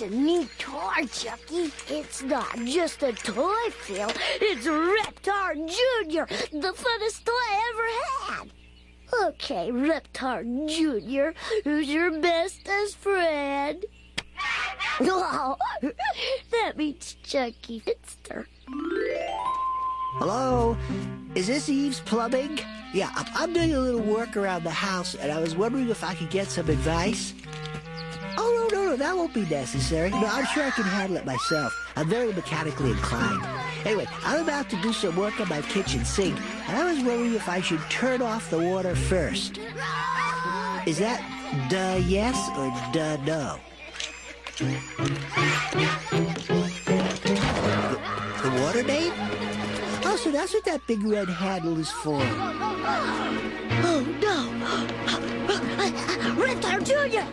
a neat toy, Chucky. It's not just a toy, Phil. It's Reptar Jr., the funnest toy I ever had. Okay, Reptar Jr., who's your bestest friend? Oh, that means Chucky Finster. Hello? Is this Eve's Plumbing? Yeah, I'm doing a little work around the house, and I was wondering if I could get some advice. Oh, no, that won't be necessary. No, I'm sure I can handle it myself. I'm very mechanically inclined. Anyway, I'm about to do some work on my kitchen sink, and I was wondering if I should turn off the water first. Is that duh yes or duh no? The water main? Oh, so that's what that big red handle is for. Oh, no. Reptar Jr.!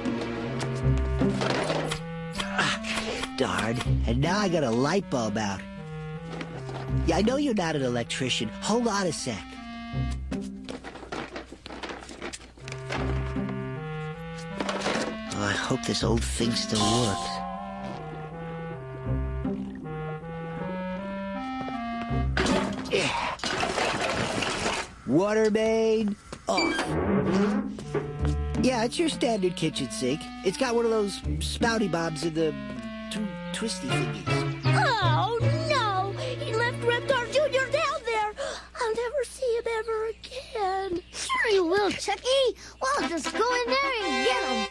Darn. And now I got a light bulb out. Yeah, I know you're not an electrician. Hold on a sec. Oh, I hope this old thing still works. Water main off. Yeah, it's your standard kitchen sink. It's got one of those spouty bobs in the twisty thingies. Oh, no! He left Reptar Jr. down there. I'll never see him ever again. Sure you will, Chucky. Well, just go in there and get him.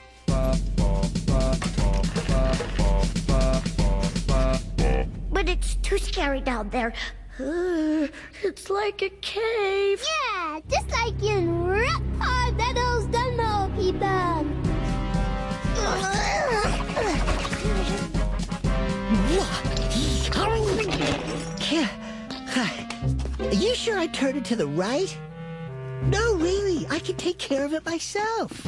But it's too scary down there. It's like a cave. Yeah, just like in Reptar Meadows, the Mole People. Are you sure I turned it to the right? No, really, I can take care of it myself.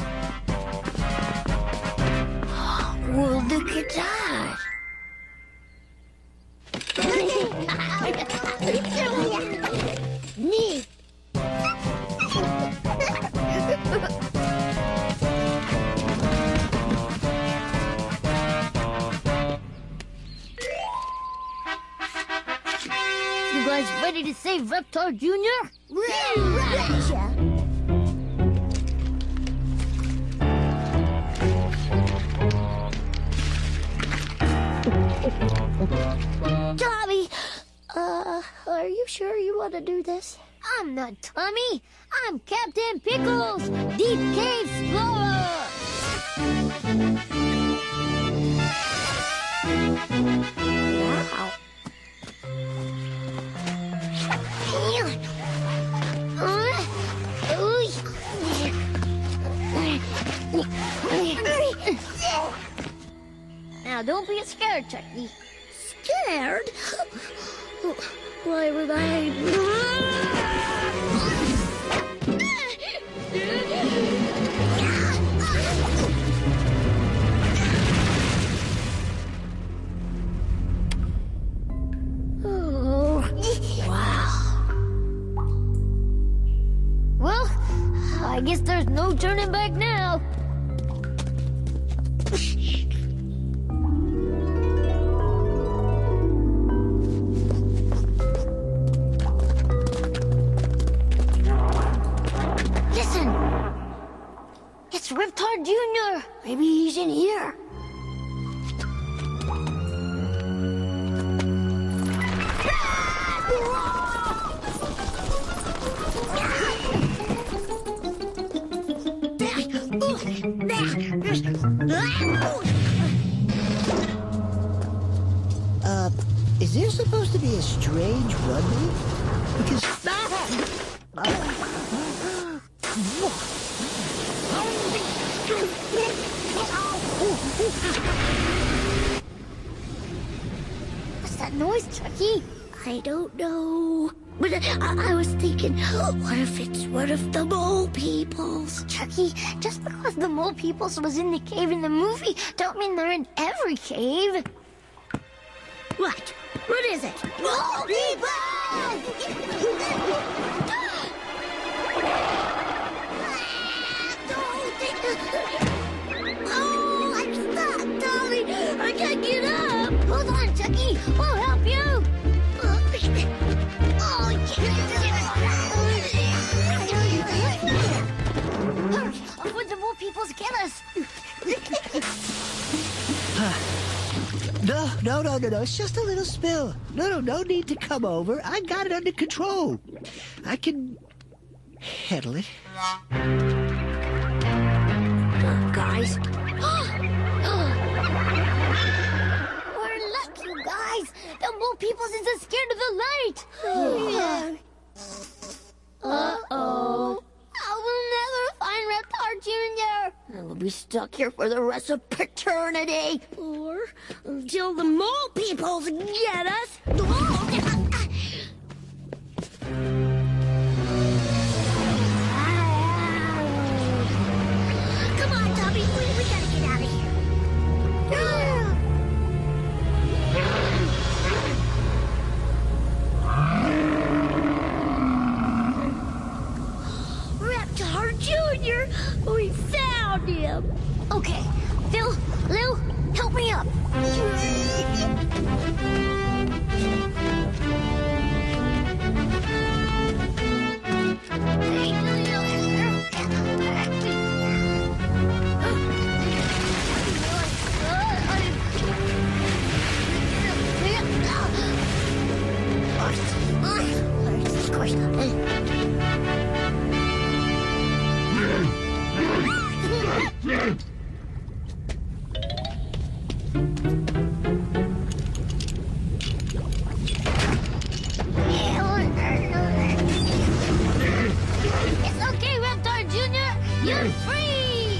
Well, look at that. Neat. You guys ready to save Reptar Jr.? Gotcha. Tommy, are you sure you want to do this? I'm not Tommy. I'm Captain Pickles, Deep Cave Explorer. Wow. Now, don't be scared, Chucky. Scared? Why would I? Oh, wow. Well, I guess there's no turning back now. It's Reptar Jr. Maybe he's in here. Is there supposed to be a strange runway? Because... What's that noise, Chucky? I don't know. But I was thinking, what if it's one of the Mole Peoples? Chucky, just because the Mole Peoples was in the cave in the movie, don't mean they're in every cave. What? What is it? Mole People! Oh, I'm stuck, Tommy! gotta get up. Hold on, Chucky. We'll help you. Oh, before the more people get us. No. It's just a little spill. No need to come over. I got it under control. I can handle it. Guys. We're lucky, you guys. The mole people isn't scared of the light. Uh-oh. I will never find Reptar Jr. I will be stuck here for the rest of paternity. Or until the mole peoples get us. Come on, Tubby. We gotta get out of here. Reptar Jr. We found him. Okay, Phil, Lou, help me up. It's okay, Reptar Jr. You're free!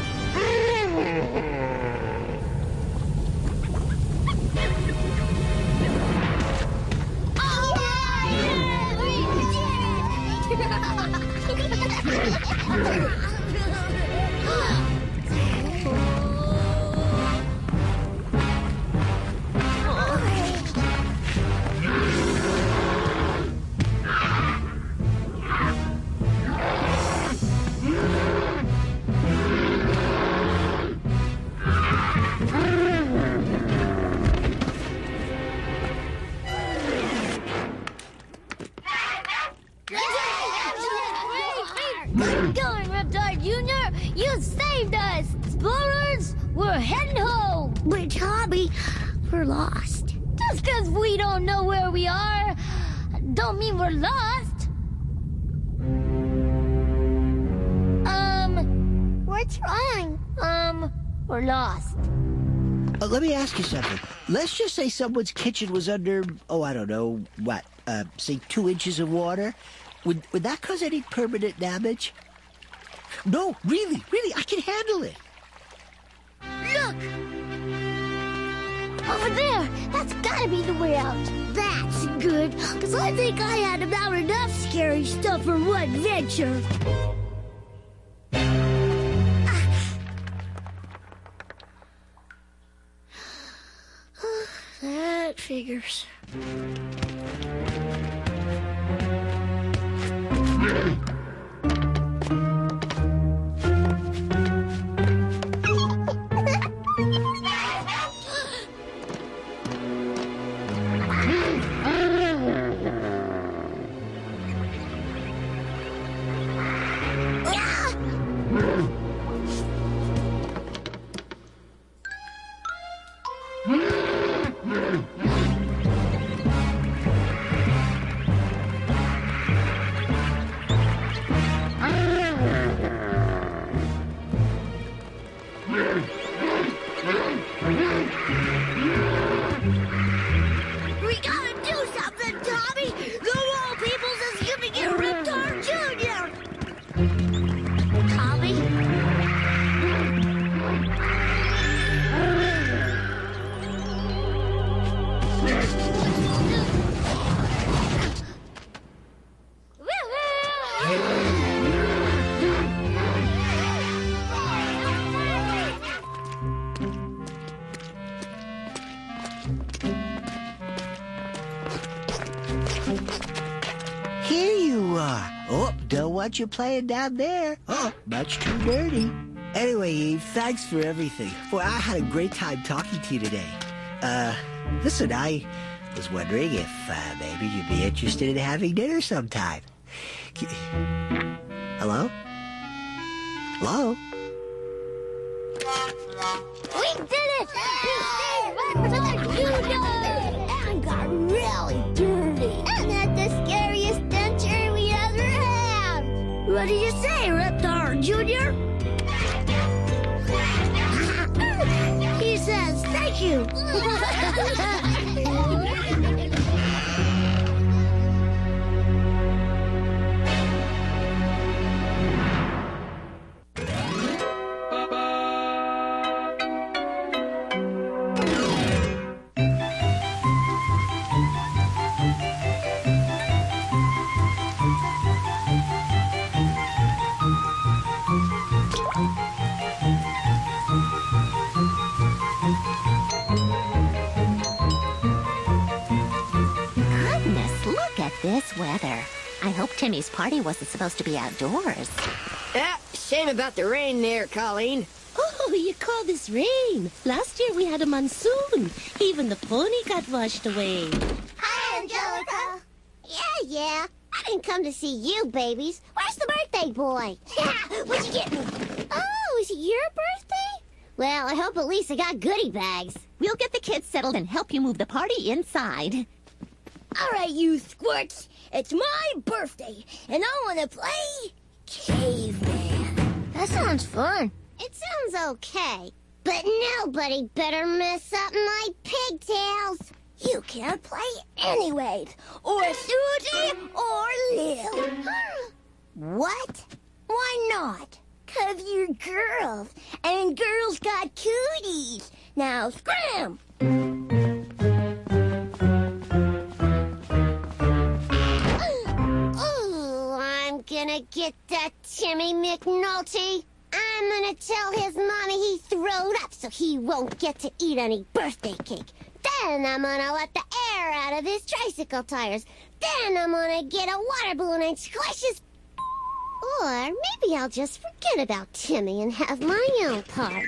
Good going, Reptar Jr. You saved us! Explorers, we're heading home! But, Hobby, we're lost. Just because we don't know where we are, don't mean we're lost. What's wrong? We're lost. Let me ask you something. Let's just say someone's kitchen was under, I don't know, what, say 2 inches of water. Would that cause any permanent damage? No, really, I can handle it. Look! Over there! That's gotta be the way out. That's good, because I think I had about enough scary stuff for one venture. That figures. We gotta do something, Tommy! The Wall Peoples is gonna get Reptar Jr. Tommy? Here you are. Oh, don't want you playing down there. Oh, much too dirty. Anyway, Eve, thanks for everything. Boy, I had a great time talking to you today. Listen, I was wondering if maybe you'd be interested in having dinner sometime. Hello? Hello? We did it! We stayed right for the kudos! And got really dirty. And that's the scariest adventure we ever had. What do you say, Reptar Jr.? He says thank you. Goodness, look at this weather. I hope Timmy's party wasn't supposed to be outdoors. Shame about the rain there, Colleen. Oh, you call this rain? Last year we had a monsoon. Even the pony got washed away. Hi, Angelica. Yeah. I didn't come to see you, babies. Where's the birthday boy? What'd you get me? Oh, is it your birthday? Well, I hope Elisa got goodie bags. We'll get the kids settled and help you move the party inside. All right, you squirts. It's my birthday, and I want to play caveman. That sounds fun. It sounds okay, but nobody better mess up my pigtails. You can't play anyways, or Susie or Lil. What? Why not? 'Cause you're girls, and girls got cooties. Now scram! Oh, I'm gonna get that Timmy McNulty. I'm gonna tell his mommy he throwed up so he won't get to eat any birthday cake. Then I'm gonna let the air out of his tricycle tires. Then I'm gonna get a water balloon and squish his... Or maybe I'll just forget about Timmy and have my own party.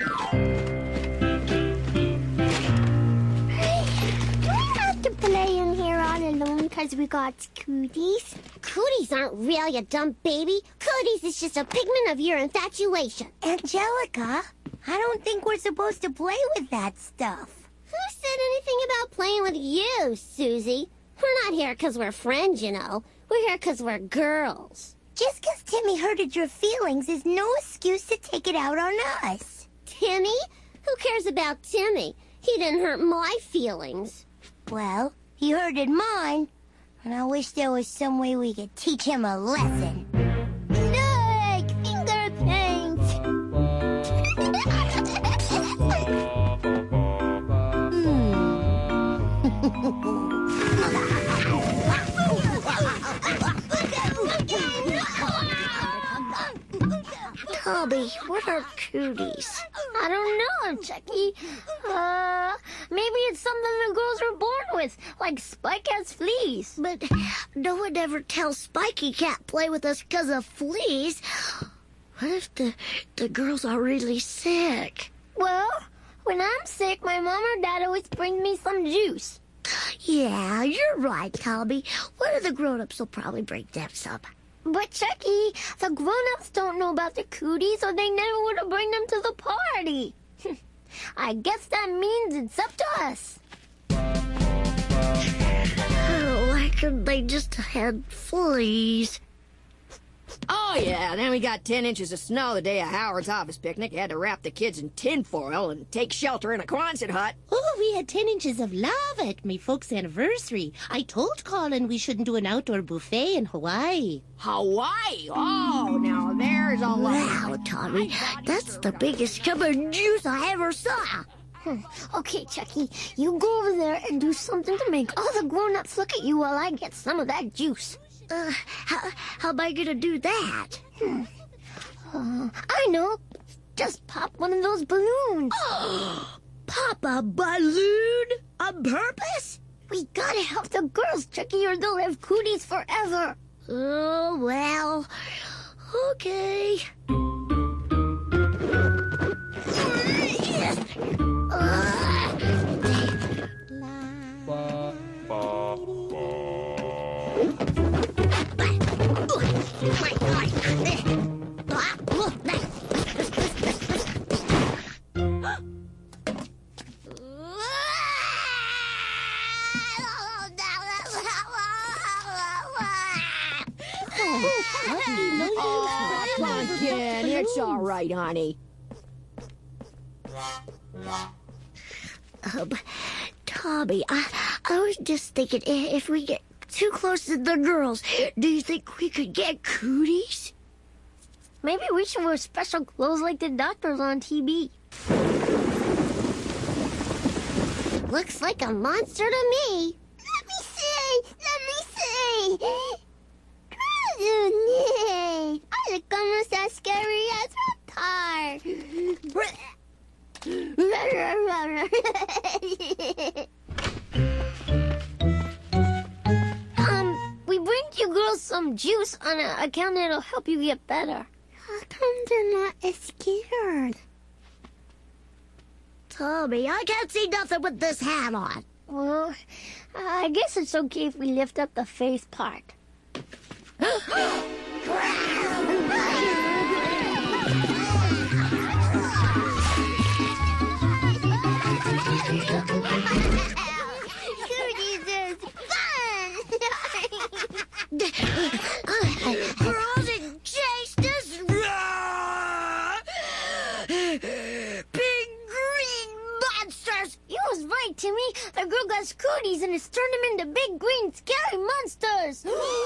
Do we have to play in here all alone because we got cooties? Cooties aren't real, you dumb baby. Cooties is just a pigment of your infatuation. Angelica, I don't think we're supposed to play with that stuff. Who said anything about playing with you, Susie? We're not here because we're friends, you know. We're here because we're girls. Just because Timmy hurted your feelings is no excuse to take it out on us. Timmy? Who cares about Timmy? He didn't hurt my feelings. Well, he hurted mine. And I wish there was some way we could teach him a lesson. Look! Finger paint! Toby, what are cooties? I don't know, Chucky. Maybe it's something the girls were born with, like Spike has fleas. But no one ever tells Spike he can't play with us because of fleas. What if the girls are really sick? Well, when I'm sick, my mom or dad always brings me some juice. Yeah, you're right, Toby. One of the grown-ups will probably bring them some. But, Chucky, the grown-ups don't know about the cooties, or they never would have bring them to the party. I guess that means it's up to us. Why couldn't they just had fleas? Oh, yeah, then we got 10 inches of snow the day of Howard's office picnic. Had to wrap the kids in tinfoil and take shelter in a Quonset hut. Oh, we had 10 inches of lava at my folks' anniversary. I told Colin we shouldn't do an outdoor buffet in Hawaii. Hawaii? Oh, now there's a lot. Wow, Tommy, that's the biggest cup of juice I ever saw. Okay, Chucky, you go over there and do something to make all the grown-ups look at you while I get some of that juice. How am I gonna do that? I know. Just pop one of those balloons. Pop a balloon on purpose? We gotta help the girls, Chucky, or they'll have cooties forever. Oh, well, okay. Oh, Pumpkin, it's all right, honey. Tommy, I was just thinking, if we get too close to the girls, do you think we could get cooties? Maybe we should wear special clothes like the doctors on TV. Looks like a monster to me. Let me see. I look almost as scary as Reptar. We bring you girls some juice on account it'll help you get better. How come they're not as scared? Tommy, I can't see nothing with this hat on. Well, I guess it's okay if we lift up the face part. Cooties is fun! Girls and chased us! Big green monsters! You was right, Timmy. The girl got cooties and it's turned them into big green scary monsters!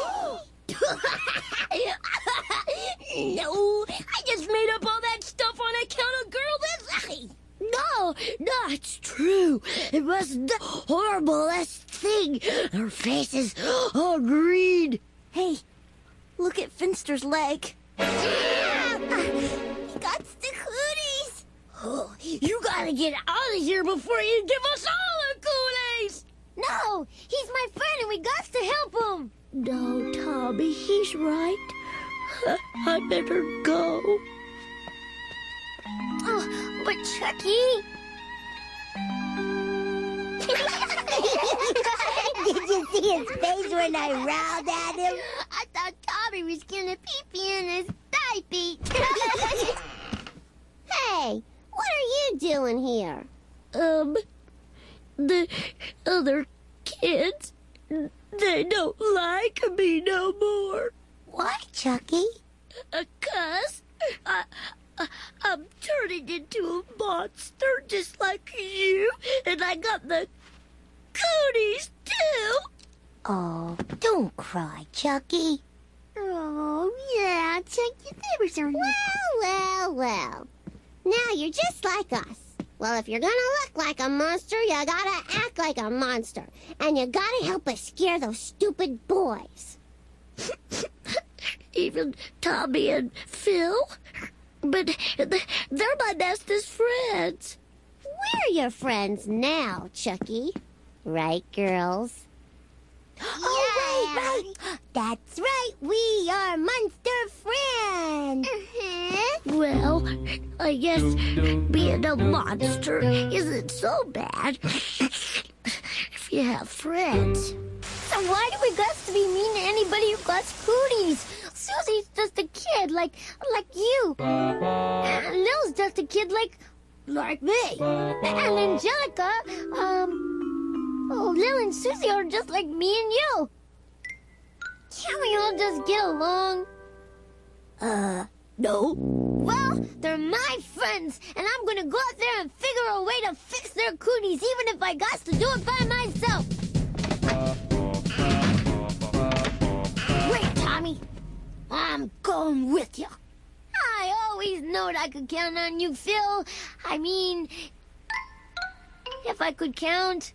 No, I just made up all that stuff on account of girl that's... No, it's true. It was the horriblest thing. Her faces all green. Hey, look at Finster's leg. He got the cooties. Oh, you gotta get out of here before you give us all the cooties. No, he's my friend and we got to help him. No, Tommy, he's right. I better go. Oh, but Chucky... Did you see his face when I growled at him? I thought Tommy was gonna pee-pee in his diaper. Hey, what are you doing here? The other kids, they don't like me no more. Why, Chucky? 'Cause I'm turning into a monster just like you, and I got the cooties too. Oh, don't cry, Chucky. Oh, yeah, Chucky, they were so Well. Now you're just like us. Well, if you're gonna look like a monster, you gotta act like a monster. And you gotta help us scare those stupid boys. Even Tommy and Phil? But they're my bestest friends. We're your friends now, Chucky. Right, girls? Oh, right. That's right. We are monster friends. Well, I guess being a monster isn't so bad if you have friends. So why do we got to be mean to anybody who got cooties? Susie's just a kid, like you. Lil's just a kid like me. And Angelica, Lil and Susie are just like me and you. Can't we all just get along? No. Well, they're my friends, and I'm gonna go out there and figure a way to fix their cooties, even if I got to do it by myself. Wait, Tommy. I'm going with you. I always knowed I could count on you, Phil. I mean, if I could count.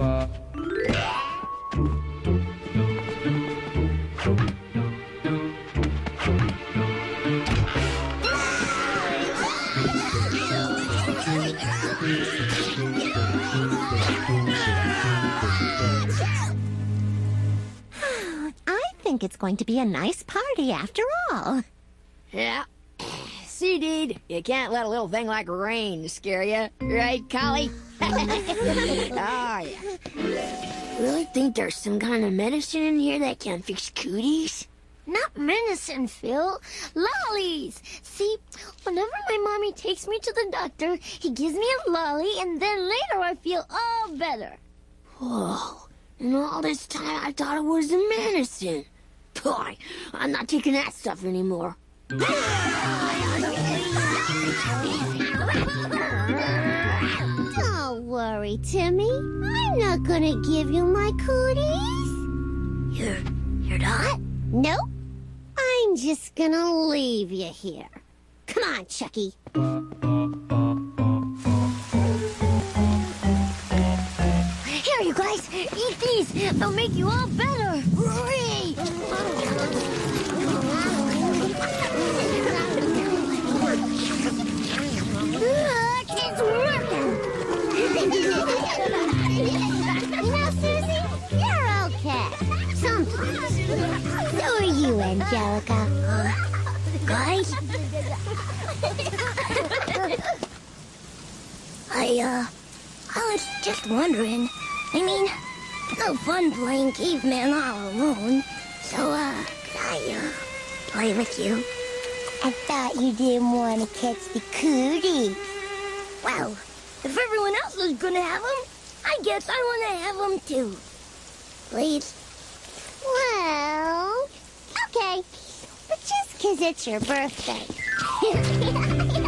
I think it's going to be a nice party after all. Yeah. See, Deed, you can't let a little thing like rain scare you, right, Collie? Oh, yeah. Really think there's some kind of medicine in here that can fix cooties? Not medicine, Phil. Lollies! See, whenever my mommy takes me to the doctor, he gives me a lolly, and then later I feel all better. Whoa. And all this time I thought it was a medicine. Boy, I'm not taking that stuff anymore. Don't worry, Timmy. I'm not gonna give you my cooties. You're not? Nope. I'm just gonna leave you here. Come on, Chucky. Here, you guys, eat these. They'll make you all better. Hooray! Look, it's working. You know, Susie, you're okay. Sometimes. So are you, Angelica. Guys? I was just wondering. I mean, no fun playing caveman all alone. So, could I, play with you? I thought you didn't want to catch the cooties. Well, if everyone else is gonna have them, I guess I want to have them too. Please? Well, okay. But just 'cause it's your birthday.